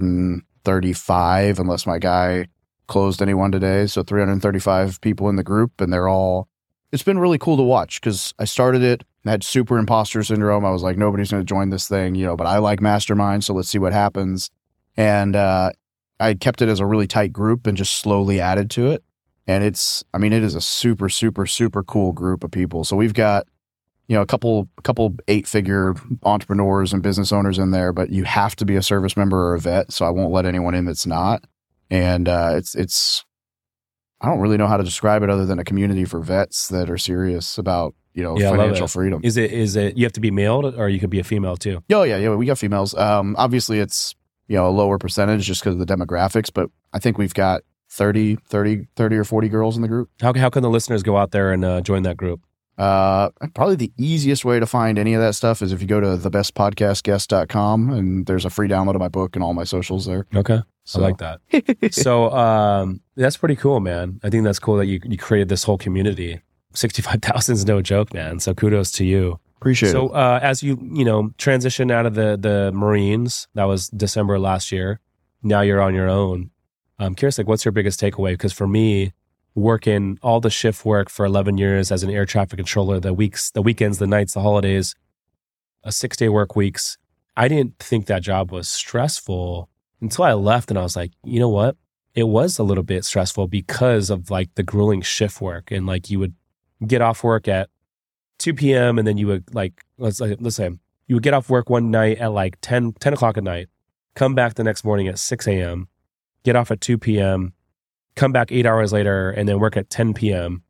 335, unless my guy closed anyone today. So 335 people in the group, and it's been really cool to watch because I started it and had super imposter syndrome. I was like, nobody's going to join this thing, but I like mastermind, so let's see what happens. And I kept it as a really tight group and just slowly added to it. And it is a super, super, super cool group of people. So we've got, a couple 8-figure entrepreneurs and business owners in there, but you have to be a service member or a vet. So I won't let anyone in that's not. And it's I don't really know how to describe it other than a community for vets that are serious about, financial freedom. Is it, you have to be male, or you could be a female too? Oh, yeah. We got females. Obviously it's, a lower percentage just because of the demographics, but I think we've got 30 or 40 girls in the group. How can the listeners go out there and join that group? Probably the easiest way to find any of that stuff is if you go to thebestpodcastguest.com, and there's a free download of my book and all my socials there. Okay. So. I like that. So, that's pretty cool, man. I think that's cool that you created this whole community. 65,000 is no joke, man. So kudos to you. Appreciate it. So, as you transition out of the Marines, that was December last year. Now you're on your own. I'm curious, what's your biggest takeaway? Because for me, working all the shift work for 11 years as an air traffic controller, the weekends, the nights, the holidays, 6-day work weeks, I didn't think that job was stressful until I left, and I was like, you know what? It was a little bit stressful because of the grueling shift work, and you would get off work at 2 p.m. and then you would let's say you would get off work one night at 10 o'clock at night, come back the next morning at 6 a.m., get off at 2 p.m., come back 8 hours later, and then work at 10 p.m.,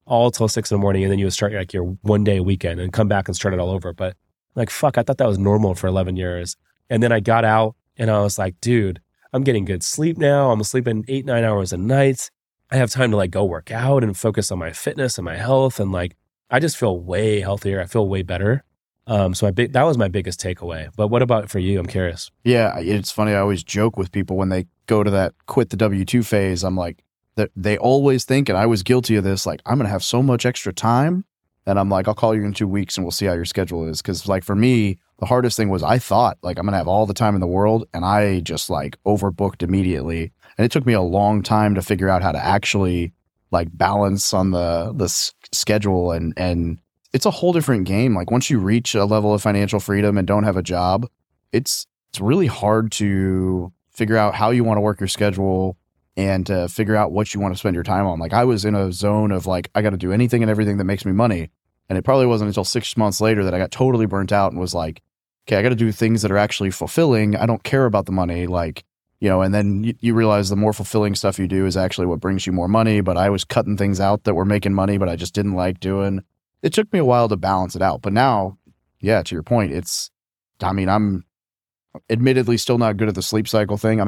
all till 6 in the morning, and then you would start like your 1 day weekend and come back and start it all over. But like, fuck, I thought that was normal for 11 years. And then I got out and I was like, dude, I'm getting good sleep now. I'm sleeping 8-9 hours a night. I have time to like go work out and focus on my fitness and my health. And like, I just feel way healthier. I feel way better. So that was my biggest takeaway. But what about for you? I'm curious. Yeah, it's funny. I always joke with people when they go to that quit the W-2 phase. I'm like, they always think, and I was guilty of this, like, I'm going to have so much extra time. And I'm like, I'll call you in 2 weeks and we'll see how your schedule is. Because like for me, the hardest thing was I thought like I'm going to have all the time in the world. And I just like overbooked immediately. And it took me a long time to figure out how to actually like balance on the schedule. And it's a whole different game. Like once you reach a level of financial freedom and don't have a job, it's really hard to figure out how you want to work your schedule and to figure out what you want to spend your time on. Like I was in a zone of like, I got to do anything and everything that makes me money. And it probably wasn't until 6 months later that I got totally burnt out and was like, okay, I got to do things that are actually fulfilling. I don't care about the money. Like, you know, and then you realize the more fulfilling stuff you do is actually what brings you more money. But I was cutting things out that were making money, but I just didn't like doing. It took me a while to balance it out. But now, yeah, to your point, I'm admittedly still not good at the sleep cycle thing.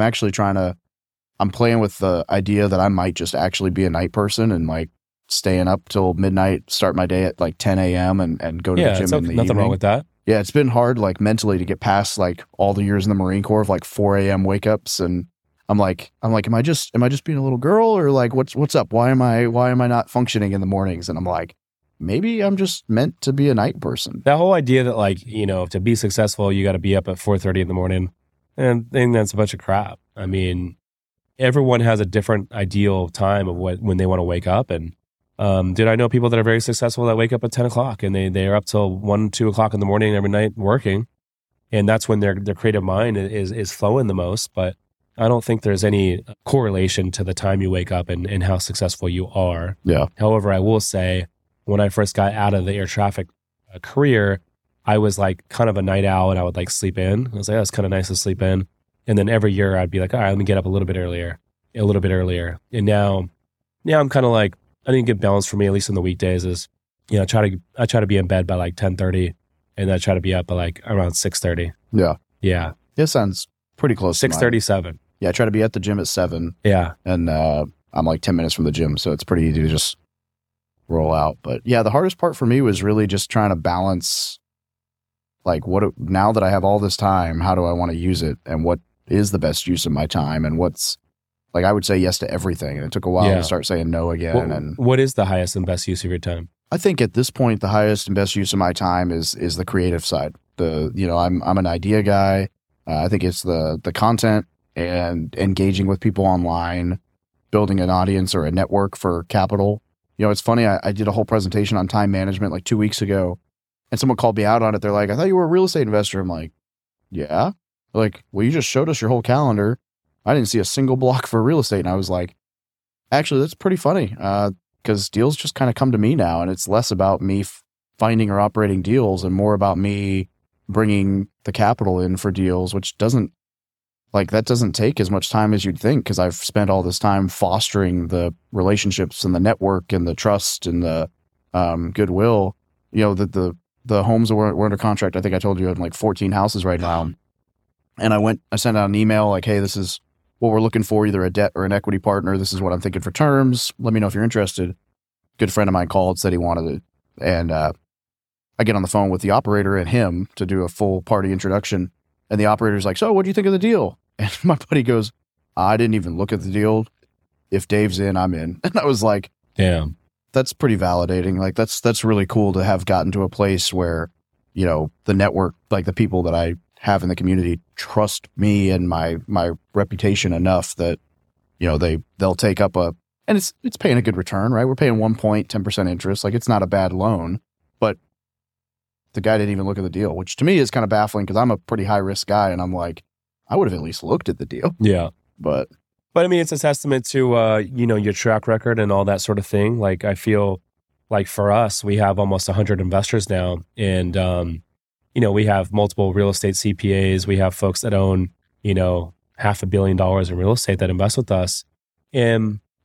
I'm playing with the idea that I might just actually be a night person and like staying up till midnight, start my day at like 10 a.m. and go to the gym in the nothing evening. Wrong with that. Yeah, it's been hard like mentally to get past like all the years in the Marine Corps of like 4 a.m. wake ups. And I'm like, am I just being a little girl or like, what's up? Why am I not functioning in the mornings? And I'm like, maybe I'm just meant to be a night person. That whole idea that like, you know, to be successful, you got to be up at 4:30 in the morning. And I think that's a bunch of crap. I mean, everyone has a different ideal time of when they want to wake up. And dude, I know people that are very successful that wake up at 10 o'clock and they are up till 1, 2 o'clock in the morning every night working. And that's when their creative mind is flowing the most. But I don't think there's any correlation to the time you wake up and how successful you are. Yeah. However, I will say when I first got out of the air traffic career, I was like kind of a night owl and I would like sleep in. I was like, oh, it's kind of nice to sleep in. And then every year I'd be like, all right, let me get up a little bit earlier. And now I'm kind of like, I think a good balance for me, at least in the weekdays, is, you know, I try to be in bed by like 10:30 and I try to be up by like around 6:30. Yeah. Yeah. It sounds pretty close. 6:37. Yeah. I try to be at the gym at 7. Yeah. And I'm like 10 minutes from the gym. So it's pretty easy to just roll out. But yeah, the hardest part for me was really just trying to balance like now that I have all this time, how do I want to use it? And what is the best use of my time? And what's like, I would say yes to everything. And it took a while to start saying no again. What is the highest and best use of your time? I think at this point, the highest and best use of my time is the creative side. I'm an idea guy. I think it's the content and engaging with people online, building an audience or a network for capital. You know, it's funny. I did a whole presentation on time management like 2 weeks ago, and someone called me out on it. They're like, I thought you were a real estate investor. I'm like, yeah. They're like, well, you just showed us your whole calendar. I didn't see a single block for real estate. And I was like, actually, that's pretty funny because deals just kind of come to me now. And it's less about me finding or operating deals and more about me bringing the capital in for deals, which doesn't take as much time as you'd think because I've spent all this time fostering the relationships and the network and the trust and the goodwill. You know, the homes that we're under contract, I think I told you, I have like 14 houses right now. And I sent out an email like, hey, this is what we're looking for, either a debt or an equity partner. This is what I'm thinking for terms. Let me know if you're interested. Good friend of mine called, said he wanted it. And I get on the phone with the operator and him to do a full party introduction. And the operator's like, so what do you think of the deal? And my buddy goes, I didn't even look at the deal. If Dave's in, I'm in. And I was like, damn, that's pretty validating. Like that's really cool to have gotten to a place where, you know, the network, like the people that I have in the community trust me and my reputation enough that, you know, they'll take up and it's paying a good return, right? We're paying 1.10% interest. Like it's not a bad loan, but the guy didn't even look at the deal, which to me is kind of baffling because I'm a pretty high risk guy. And I'm like, I would have at least looked at the deal. Yeah. But I mean, it's a testament to, you know, your track record and all that sort of thing. Like I feel like for us, we have almost 100 investors now. And, you know, we have multiple real estate CPAs. We have folks that own, you know, $500 million in real estate that invest with us. And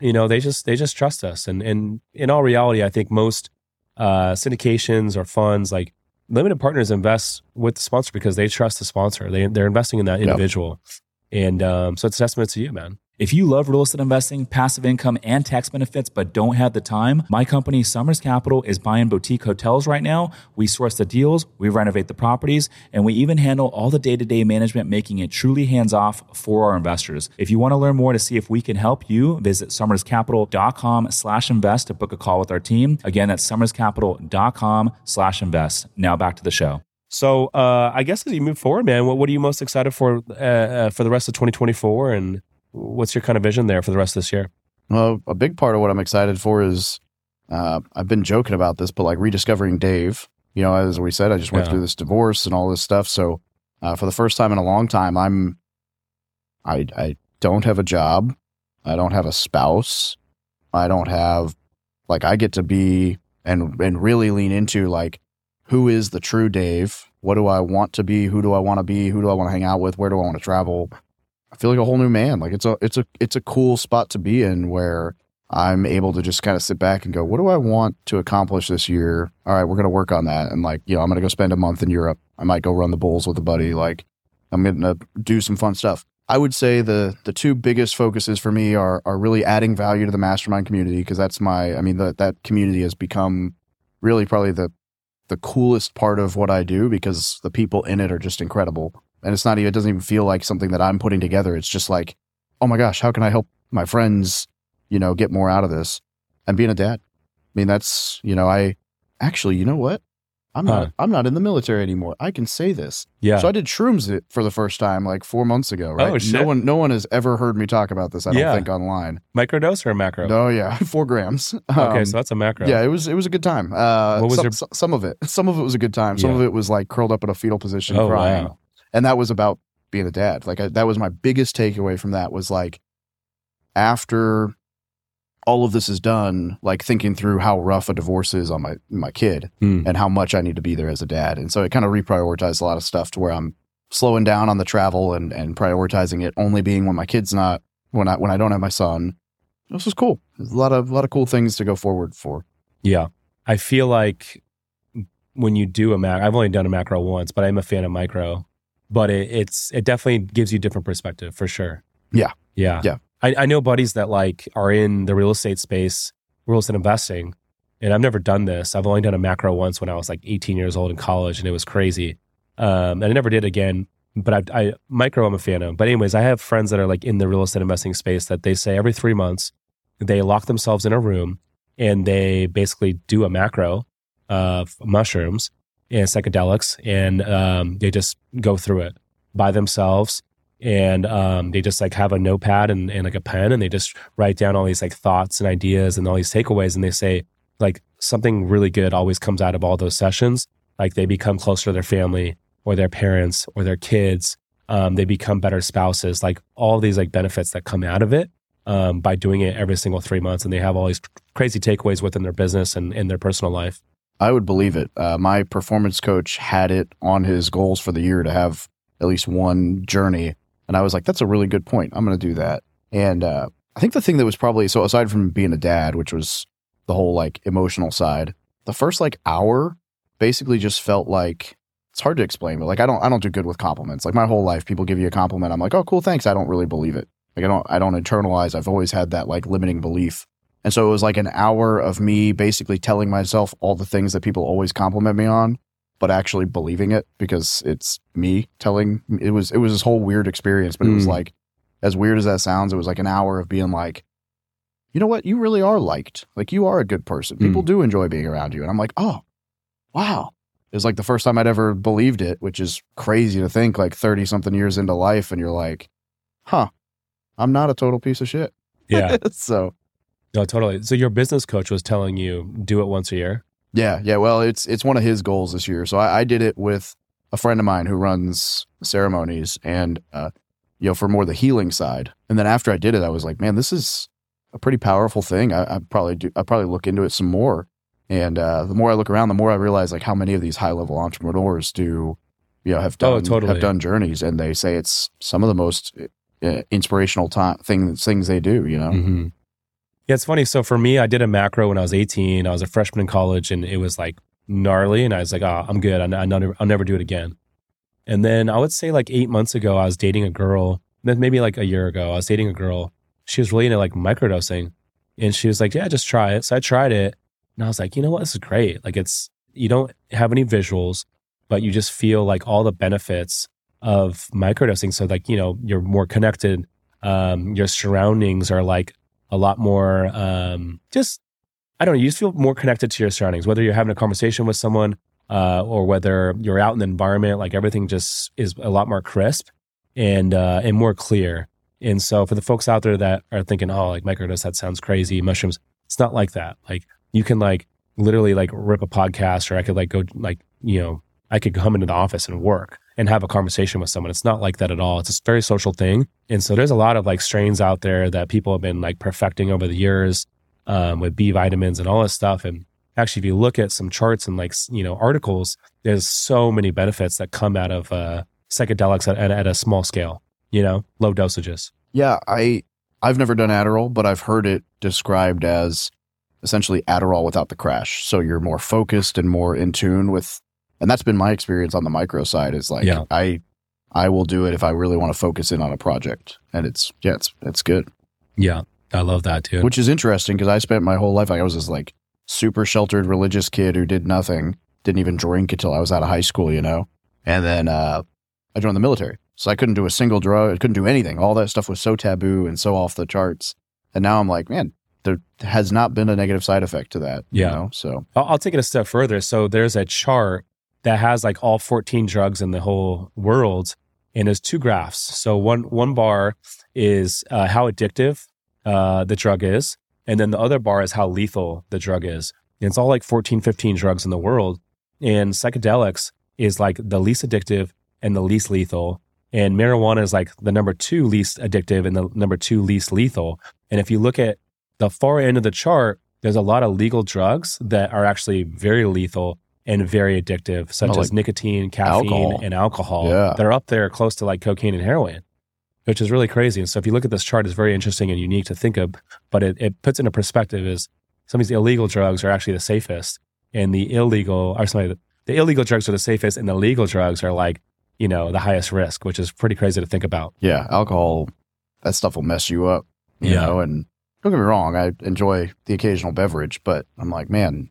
they just trust us. And in all reality, I think most syndications or funds, like limited partners, invest with the sponsor because they trust the sponsor. They're investing in that individual. And so it's a testament to you, man. If you love real estate investing, passive income, and tax benefits, but don't have the time, my company, Summers Capital, is buying boutique hotels right now. We source the deals, we renovate the properties, and we even handle all the day-to-day management, making it truly hands-off for our investors. If you want to learn more to see if we can help you, visit summerscapital.com/invest to book a call with our team. Again, that's summerscapital.com/invest. Now back to the show. So I guess as you move forward, man, what are you most excited for the rest of 2024, and what's your kind of vision there for the rest of this year? Well, a big part of what I'm excited for is I've been joking about this, but like rediscovering Dave. As we said, I just went through this divorce and all this stuff. So for the first time in a long time, I don't have a job. I don't have a spouse. I don't have I get to be and really lean into who is the true Dave? What do I want to be? Who do I want to be? Who do I want to hang out with? Where do I want to travel? I feel like a whole new man. It's a cool spot to be in where I'm able to just kind of sit back and go, what do I want to accomplish this year? All right, we're going to work on that. And I'm going to go spend a month in Europe. I might go run the bulls with a buddy. I'm going to do some fun stuff. I would say the two biggest focuses for me are really adding value to the mastermind community, because that's that community has become really probably the coolest part of what I do, because the people in it are just incredible. And it doesn't even feel like something that I'm putting together. It's just like, oh my gosh, how can I help my friends, get more out of this? And being a dad. That's, I actually, you know what? I'm not in the military anymore. I can say this. Yeah. So I did shrooms for the first time 4 months ago, right? Oh, shit. No one has ever heard me talk about this, I don't think, online. Microdose or a macro? Oh yeah, 4 grams. Okay, so that's a macro. Yeah, it was a good time. What was some of it? Some of it was a good time. Some of it was curled up in a fetal position crying. Wow. And that was about being a dad. That was my biggest takeaway from that, was after all of this is done, thinking through how rough a divorce is on my kid and how much I need to be there as a dad. And so it kind of reprioritized a lot of stuff to where I'm slowing down on the travel and prioritizing it only being when my kid's not, when I don't have my son. This was cool. There's a lot of cool things to go forward for. Yeah. I feel like when you do I've only done a macro once, but I'm a fan of micro. But it definitely gives you a different perspective, for sure. Yeah. I know buddies that are in the real estate space, real estate investing, and I've never done this. I've only done a macro once when I was 18 years old in college, and it was crazy. And I never did again. But micro, I'm a fan of. But anyways, I have friends that are in the real estate investing space that they say every 3 months they lock themselves in a room and they basically do a macro of mushrooms and psychedelics, and they just go through it by themselves, and they just have a notepad and a pen, and they just write down all these thoughts and ideas and all these takeaways, and they say something really good always comes out of all those sessions. They become closer to their family or their parents or their kids. They become better spouses, all these benefits that come out of it by doing it every single 3 months, and they have all these crazy takeaways within their business and in their personal life. I would believe it. My performance coach had it on his goals for the year to have at least one journey. And I was like, that's a really good point. I'm going to do that. And I think the thing that was probably, so aside from being a dad, which was the whole emotional side, the first hour basically just felt it's hard to explain, but I don't do good with compliments. My whole life, people give you a compliment, I'm like, oh, cool, thanks. I don't really believe it. I don't internalize. I've always had that limiting belief. And so it was an hour of me basically telling myself all the things that people always compliment me on, but actually believing it because it's me telling. It was this whole weird experience, but it was as weird as that sounds, it was an hour of being you know what? You really are liked. You are a good person. People do enjoy being around you. And I'm like, oh, wow. It was the first time I'd ever believed it, which is crazy to think 30 something years into life. And you're huh, I'm not a total piece of shit. Yeah. So. No, totally. So your business coach was telling you do it once a year? Yeah. Well, it's one of his goals this year. So I did it with a friend of mine who runs ceremonies and, for more the healing side. And then after I did it, I was like, man, this is a pretty powerful thing. I probably look into it some more. And the more I look around, the more I realize how many of these high level entrepreneurs have done journeys, and they say it's some of the most inspirational things they do. Mm-hmm. Yeah, it's funny. So for me, I did a macro when I was 18. I was a freshman in college and it was like gnarly. And I was like, oh, I'm good. I'll never do it again. And then I would say like 8 months ago, I was dating a girl. Then maybe like a year ago, I was dating a girl. She was really into like microdosing. And she was like, yeah, just try it. So I tried it. And I was like, you know what? This is great. Like you don't have any visuals, but you just feel like all the benefits of microdosing. So like, you're more connected. Your surroundings are like a lot more, I don't know, you just feel more connected to your surroundings, whether you're having a conversation with someone or whether you're out in the environment, like everything just is a lot more crisp and more clear. And so for the folks out there that are thinking, oh, like microdose, that sounds crazy, mushrooms, it's not like that. Like you can like literally like rip a podcast, or I could like go like, I could come into the office and work and have a conversation with someone. It's not like that at all. It's a very social thing. And so there's a lot of like strains out there that people have been like perfecting over the years with B vitamins and all this stuff. And actually, if you look at some charts and like, articles, there's so many benefits that come out of psychedelics at a small scale, low dosages. Yeah, I've never done Adderall, but I've heard it described as essentially Adderall without the crash. So you're more focused and more in tune with, and that's been my experience on the micro side is like, yeah. I will do it if I really want to focus in on a project. And it's good. Yeah, I love that too. Which is interesting because I spent my whole life, like I was this like super sheltered religious kid who did nothing, didn't even drink until I was out of high school, And then I joined the military. So I couldn't do a single drug. I couldn't do anything. All that stuff was so taboo and so off the charts. And now I'm like, man, there has not been a negative side effect to that. Yeah. So I'll take it a step further. So there's a chart that has like all 14 drugs in the whole world. And there's two graphs. So one bar is how addictive the drug is. And then the other bar is how lethal the drug is. And it's all like 14, 15 drugs in the world. And psychedelics is like the least addictive and the least lethal. And marijuana is like the number 2 least addictive and the number 2 least lethal. And if you look at the far end of the chart, there's a lot of legal drugs that are actually very lethal and very addictive, such as nicotine, caffeine, and alcohol that are up there close to like cocaine and heroin, which is really crazy. And so if you look at this chart, it's very interesting and unique to think of, but it puts into perspective is some of these illegal drugs are actually the safest, and the illegal drugs are the safest, and the legal drugs are like, the highest risk, which is pretty crazy to think about. Yeah, alcohol, that stuff will mess you up, you know, and don't get me wrong, I enjoy the occasional beverage, but I'm like, man,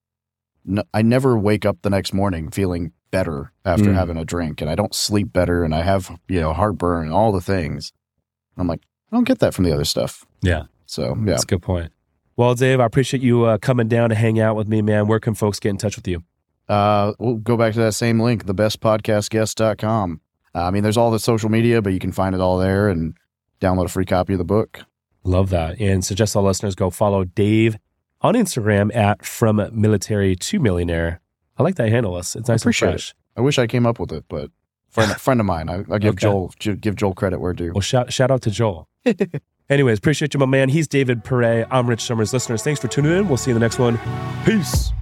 I never wake up the next morning feeling better after having a drink, and I don't sleep better, and I have, heartburn and all the things. I'm like, I don't get that from the other stuff. Yeah. So, yeah. That's a good point. Well, Dave, I appreciate you coming down to hang out with me, man. Where can folks get in touch with you? We'll go back to that same link, thebestpodcastguest.com. There's all the social media, but you can find it all there and download a free copy of the book. Love that. And suggest all listeners go follow Dave on Instagram at From Military to Millionaire. I like that handle. It's nice and fresh. I wish I came up with it, but friend of mine. I'll give Joel credit where due. Well, shout out to Joel. Anyways, appreciate you, my man. He's David Pere. I'm Rich Summers. Listeners, thanks for tuning in. We'll see you in the next one. Peace.